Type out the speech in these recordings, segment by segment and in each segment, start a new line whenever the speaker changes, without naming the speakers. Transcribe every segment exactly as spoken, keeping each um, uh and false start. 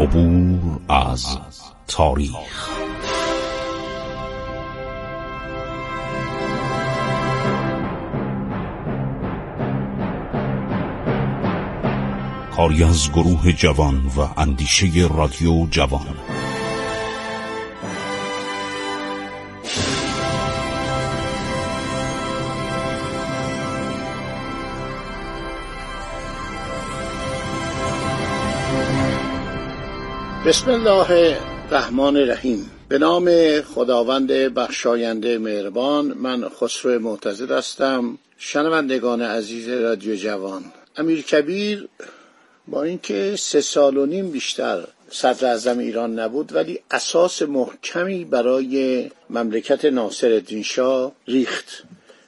عبور از تاریخ. کاری از گروه جوان و اندیشه رادیو جوان.
بسم الله الرحمن الرحیم. به نام خداوند بخشاینده مهربان. من خسرو معتزد هستم. شنوندگان عزیز رادیو جوان، امیرکبیر با اینکه سه سال و نیم بیشتر صدر اعظم ایران نبود، ولی اساس محکمی برای مملکت ناصرالدین شاه ریخت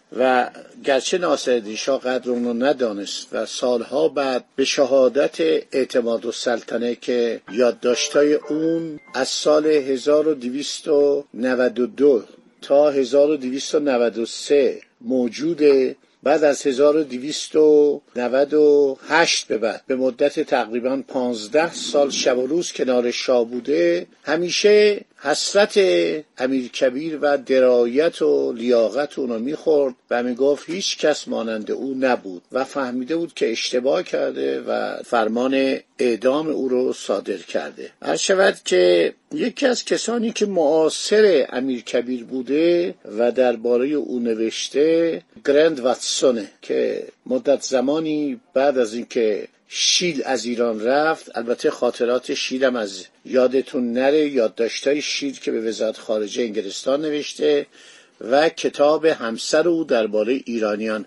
و گرچه ناصرالدین شاه قدر اونو ندانست و سالها بعد به شهادت اعتمادالسلطنه که یادداشتای اون از سال هزار و دویست و نود و دو تا هزار و دویست و نود و سه موجوده، بعد از هزار و دویست و نود و هشت به بعد به مدت تقریبا پانزده سال شب و روز کنار شاه بوده، همیشه حسرت امیرکبیر و درایت و لیاقت اونو میخورد و میگفت هیچ کس مانند او نبود و فهمیده بود که اشتباه کرده و فرمان اعدام او رو صادر کرده. عرض شود که یکی از کسانی که معاصر امیرکبیر بوده و درباره او نوشته گرند واتسونه که مدت زمانی بعد از اینکه شیل از ایران رفت، البته خاطرات شیل هم از یادتون نره، یادداشتای شیل که به وزارت خارجه انگلستان نوشته و کتاب همسر او درباره ایرانیان.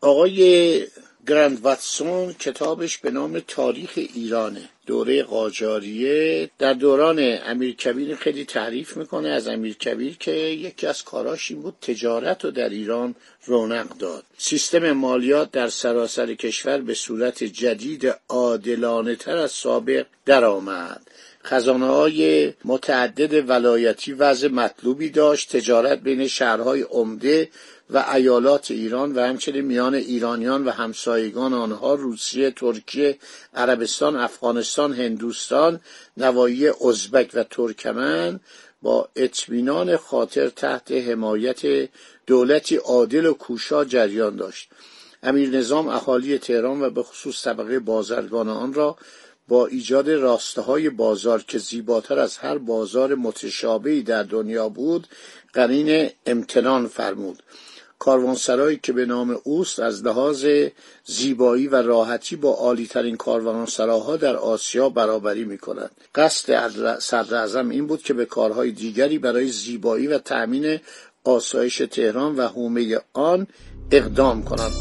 آقای گرند واتسون کتابش به نام تاریخ ایرانه، دوره قاجاریه. در دوران امیرکبیر خیلی تعریف میکنه از امیرکبیر که یکی از کاراش این بود تجارت رو در ایران رونق داد. سیستم مالیات در سراسر کشور به صورت جدید عادلانه تر از سابق در آمد. خزانه‌های متعدد ولایتی وضع مطلوبی داشت. تجارت بین شهرهای عمده و ایالات ایران و همچنین میان ایرانیان و همسایگان آنها، روسیه، ترکیه، عربستان، افغانستان، هندوستان، نواحی ازبک و ترکمن با اطمینان خاطر تحت حمایت دولتی عادل و کوشا جریان داشت. امیر نظام اهالی تهران و به خصوص طبقه بازرگان آن را با ایجاد راسته‌های بازار که زیباتر از هر بازار متشابهی در دنیا بود قرین امتنان فرمود. کاروانسرایی که به نام اوست از لحاظ زیبایی و راحتی با عالی‌ترین کاروانسراها در آسیا برابری می‌کند. قصد صدراعظم این بود که به کارهای دیگری برای زیبایی و تأمین آسایش تهران و حومه آن اقدام کند.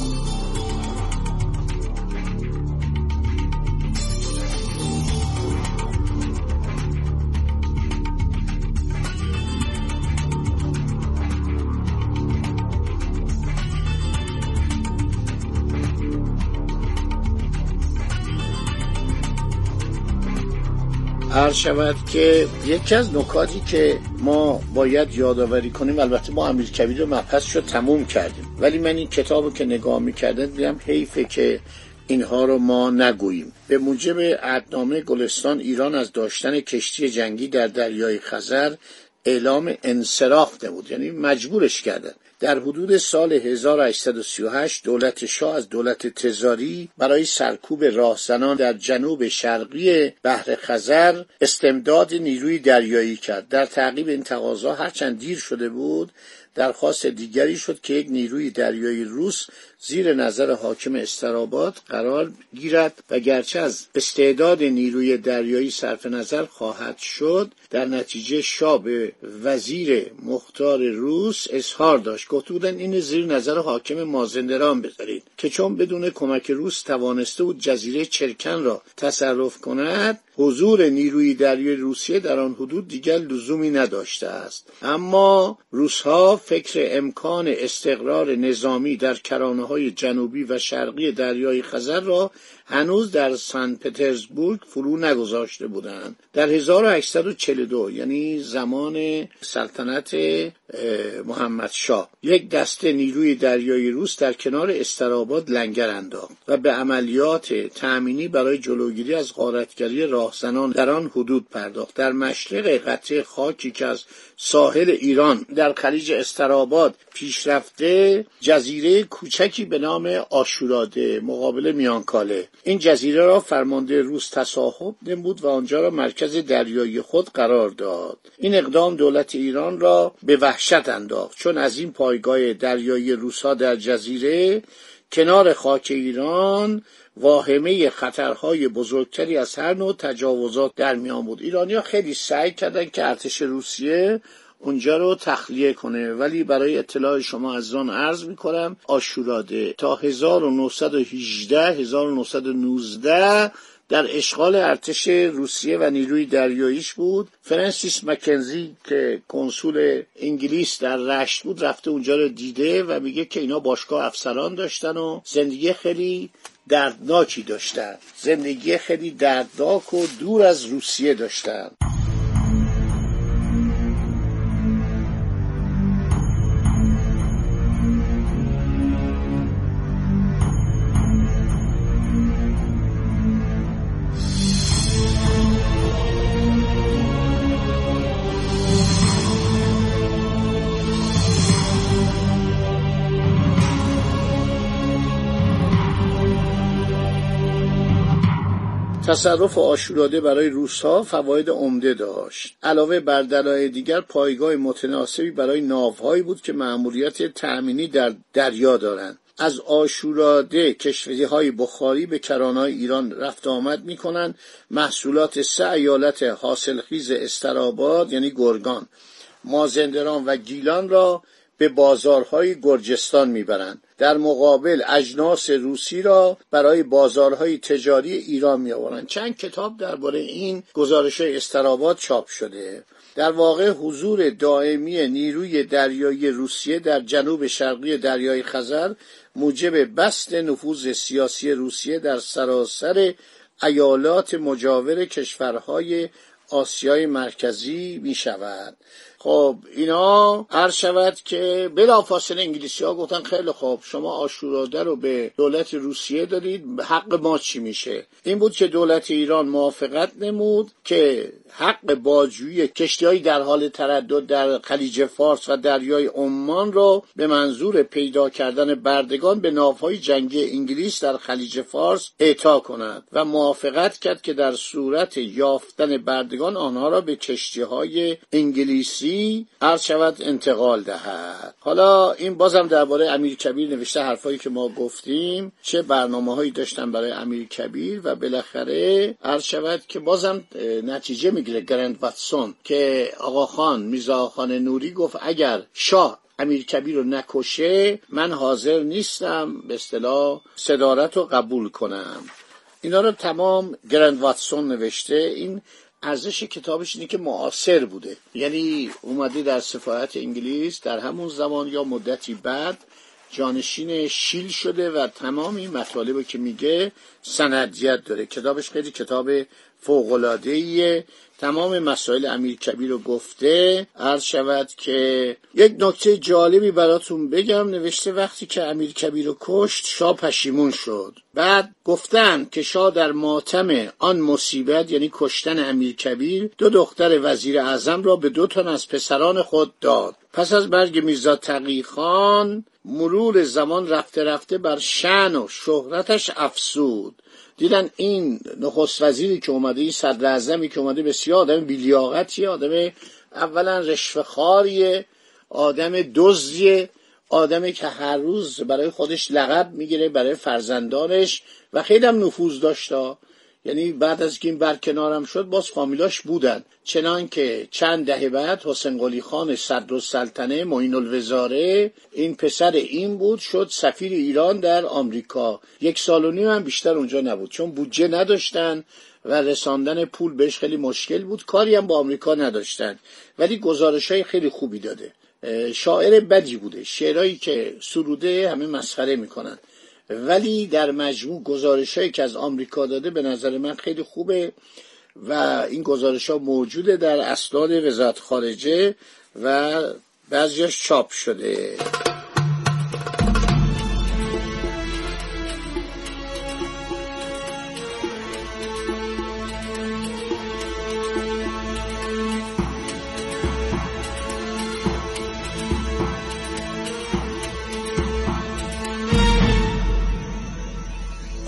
عرض شود که یکی از نکاتی که ما باید یادآوری کنیم، البته ما امیرکبیر رو مبحث رو تموم کردیم، ولی من این کتاب رو که نگاه می‌کردم دیدم حیفه که اینها رو ما نگوییم. به موجب عهدنامه گلستان ایران از داشتن کشتی جنگی در دریای خزر اعلام انصراف نمود، یعنی مجبورش کردن. در حدود سال هزار و هشتصد و سی و هشت دولت شاه از دولت تزاری برای سرکوب راهزنان در جنوب شرقی بحر خزر استمداد نیروی دریایی کرد. در تعقیب این تقاضا هرچند دیر شده بود، درخواست دیگری شد که یک نیروی دریایی روس زیر نظر حاکم استراباد قرار گیرد و گرچه از استعداد نیروی دریایی صرف نظر خواهد شد، در نتیجه شاه به وزیر مختار روس اظهار داشت، گفته بودن این زیر نظر حاکم مازندران بذارید که چون بدون کمک روس توانسته بود جزیره چرکن را تصرف کند، حضور نیروی دریایی روسیه در آن حدود دیگر لزومی نداشته است. اما روس‌ها فکر امکان استقرار نظامی در کرانه‌های جنوبی و شرقی دریای خزر را هنوز در سن پترزبورگ فرو نگذاشته بودند. در هزار و هشتصد و چهل و دو یعنی زمان سلطنت محمد شاه یک دسته نیروی دریایی روس در کنار استراباد لنگر انداخت و به عملیات تأمینی برای جلوگیری از غارتگری راه راهزنان در آن حدود پرداخت. در مشرق قطعه خاکی که از ساحل ایران در خلیج استراباد پیشرفته جزیره کوچکی به نام آشوراده مقابل میانکاله. این جزیره را فرمانده روس تصاحب نمود و آنجا را مرکز دریایی خود قرار داد. این اقدام دولت ایران را به وحشت انداخت، چون از این پایگاه دریایی روس‌ها در جزیره کنار خاک ایران واهمه خطرهای بزرگتری از هر نوع تجاوزات در میان بود. ایرانی‌ها خیلی سعی کردند که ارتش روسیه اونجا رو تخلیه کنه، ولی برای اطلاع شما از آن عرض می‌کنم آشوراده تا هزار و نهصد و هجده هزار و نهصد و نوزده در اشغال ارتش روسیه و نیروی دریاییش بود. فرانسیس مکنزی که کنسول انگلیس در رشت بود رفته اونجا رو دیده و میگه که اینا باشگاه افسران داشتن و زندگی خیلی دردناکی داشتن، زندگی خیلی دردناک و دور از روسیه داشتن. تصرف آشوراده برای روس‌ها فواید عمده داشت. علاوه بر دلایل دیگر پایگاه متناسبی برای ناوهایی بود که مأموریت تأمینی در دریا دارند. از آشوراده کشتی‌های بخاری به کرانه‌های ایران رفت آمد می‌کنند. محصولات سه ایالت حاصلخیز استراباد یعنی گرگان، مازندران و گیلان را به بازارهای گرجستان میبرند. در مقابل اجناس روسی را برای بازارهای تجاری ایران میآورند. چند کتاب درباره این گزارش‌های استراباد چاپ شده. در واقع حضور دائمی نیروی دریایی روسیه در جنوب شرقی دریای خزر موجب بسط نفوذ سیاسی روسیه در سراسر ایالات مجاور کشورهای آسیای مرکزی می شود. خب اینا عرض شود که بلافاصله انگلیسی ها گفتن خیلی خوب شما آشوراده رو به دولت روسیه دادید، حق ما چی میشه؟ این بود که دولت ایران موافقت نمود که حق بازجویی کشتی‌های در حال تردد در خلیج فارس و دریای عمان را به منظور پیدا کردن بردگان به ناوهای جنگی انگلیس در خلیج فارس اعطا کند و موافقت کرد که در صورت یافتن بردگان آنها را به کشتی‌های انگلیسی عرض شود انتقال دهد. حالا این بازم درباره امیرکبیر نوشته، حرفایی که ما گفتیم چه برنامه‌هایی داشتن برای امیرکبیر و بالاخره عرض شود که بازم نتیجه میگیره گرند واتسون که آقاخان میرزا خان نوری گفت اگر شاه امیرکبیر رو نکشه من حاضر نیستم به اصطلاح صدارت رو قبول کنم. اینا رو تمام گرند واتسون نوشته. این ارزش کتابش اینه که معاصر بوده، یعنی اومده در سفارت انگلیس در همون زمان یا مدتی بعد جانشین شیل شده و تمام این مطالبی که میگه سندیت داره. کتابش خیلی کتاب فوق‌العاده‌ایه، تمام مسائل امیرکبیر رو گفته. عرض شود که یک نکته جالبی براتون بگم. نوشته وقتی که امیرکبیر رو کشت شاه پشیمون شد. بعد گفتن که شاه در ماتم آن مصیبت یعنی کشتن امیرکبیر دو دختر وزیر اعظم را به دو تن از پسران خود داد. پس از مرگ میرزا تقی خان مرور زمان رفته رفته بر شأن و شهرتش افزود. دیدن این نخست وزیری که اومده، این صدر اعظمی که اومده بسیار آدم بی‌لیاقتیه، آدم اولا رشوه‌خواریه، آدم دزدیه، آدمی که هر روز برای خودش لقب میگیره برای فرزندانش و خیلی هم نفوذ داشته. یعنی بعد از که این برکنارم شد باز فامیلاش بودن، چنان که چند دهه بعد حسین قلی خان صدرالسلطنه معین الوزاره این پسر این بود، شد سفیر ایران در آمریکا. یک سال و نیم هم بیشتر اونجا نبود چون بودجه نداشتن و رساندن پول بهش خیلی مشکل بود، کاری هم با آمریکا نداشتن، ولی گزارش‌های خیلی خوبی داده. شاعر بدی بوده، شعرهایی که سروده همه مسخره میکنن، ولی در مجموع گزارش‌هایی که از آمریکا داده به نظر من خیلی خوبه و این گزارش‌ها موجوده در اسناد وزارت خارجه و بعضیش چاپ شده.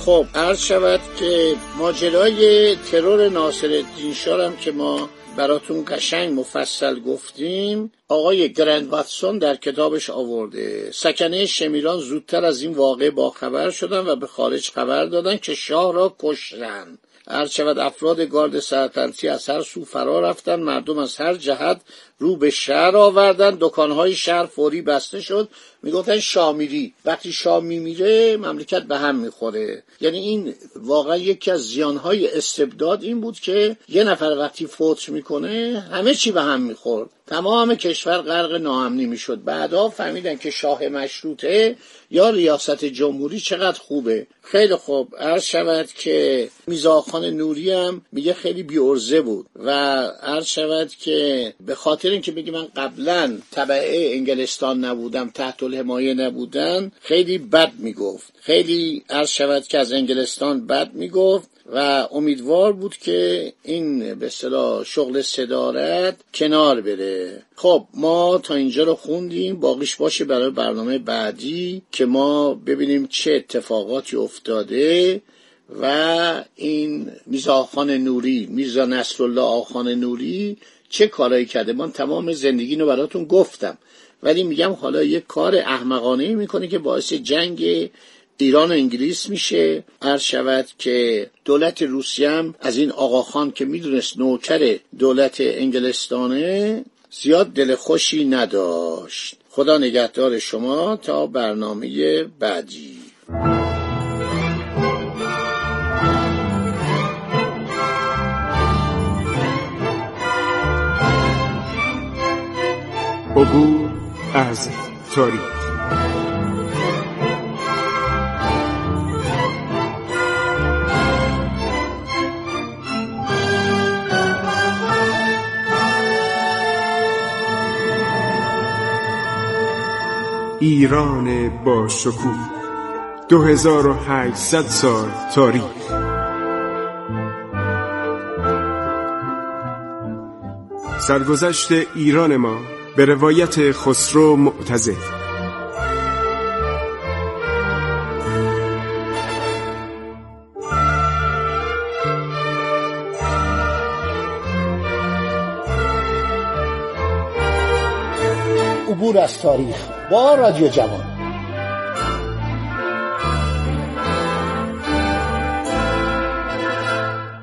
خب عرض شود که ماجرای ترور ناصرالدین شاه هم که ما براتون قشنگ مفصل گفتیم، آقای گرند واتسون در کتابش آورده. سکنه شمیران زودتر از این واقعه باخبر شدن و به خارج خبر دادن که شاه را کشتن. عرض شود افراد گارد سلطنتی از هر سو فرا رفتن، مردم از هر جهت رو به شهر آوردن، دکانهای شهر فوری بسته شد. میگفتن شاه میری، وقتی شاه میمیره مملکت به هم میخوره. یعنی این واقعا یکی از زیانهای استبداد این بود که یه نفر وقتی فوت میکنه همه چی به هم میخورد، تمام کشور غرق ناامنی میشد. بعدا فهمیدن که شاه مشروطه یا ریاست جمهوری چقدر خوبه. خیلی خوب، عرض شود که میرزاخان نوری هم میگه خیلی بی‌عرضه بود و عرض شود که به خاطر اینکه بگی من قبلا تبع انگلستان نبودم، تحت الحمایه نبودن، خیلی بد میگفت، خیلی عرض شود که از انگلستان بد میگفت و امیدوار بود که این به اصطلاح شغل صدارت کنار بره. خب ما تا اینجا رو خوندیم، باقیش باشه برای برنامه بعدی که ما ببینیم چه اتفاقاتی افتاده و این میرزا آخان نوری، میرزا نصرالله آخان نوری چه کارایی کرده. من تمام زندگی رو براتون گفتم، ولی میگم حالا یک کار احمقانه‌ای میکنه که باعث جنگ ایران و انگلیس میشه. عرض شود که دولت روسیه هم از این آقاخان که میدونست نوکر دولت انگلستانه زیاد دل خوشی نداشت. خدا نگهدار شما تا برنامه بعدی.
عبور از تاریخ. ایران با شکوه، دو هزار و هشتصد سال تاریخ. سرگذشت ایران ما به روایت خسرو معتزد.
عبور از تاریخ با رادیو جوان.